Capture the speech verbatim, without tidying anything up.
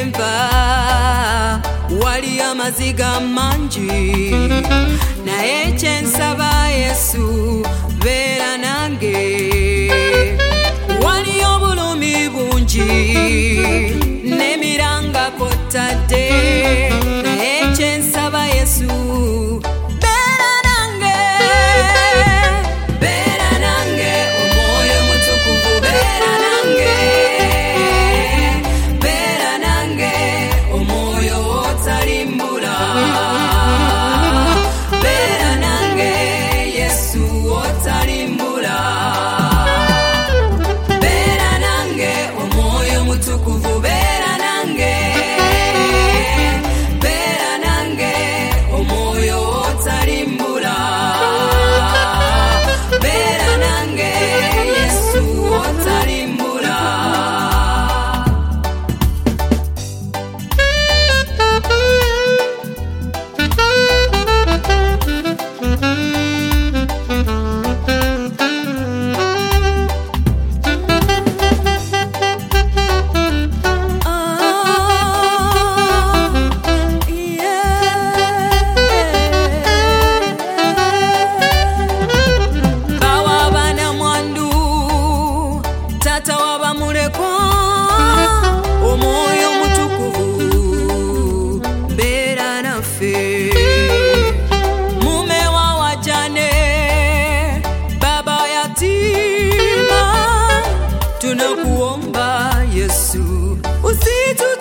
enva wali amaziga mangi naye kyensaba Yesu beera nange wali obulumi bungi nemiranga kotadde naye kyensaba Yesu beera nange beera nange omwoyo mutukuvu beera nange beera nange omwoyo otalimbula beera nange Yesu otalimbula beera nange omwoyo mutukuvu beera nange beera nange omwoyo otalimbula beera nange Yesu otalimbula. Tata waba muleko omwoyo mutukuvu beera naffe mume wa wajane baba yatima tunakuomba Yesu usitu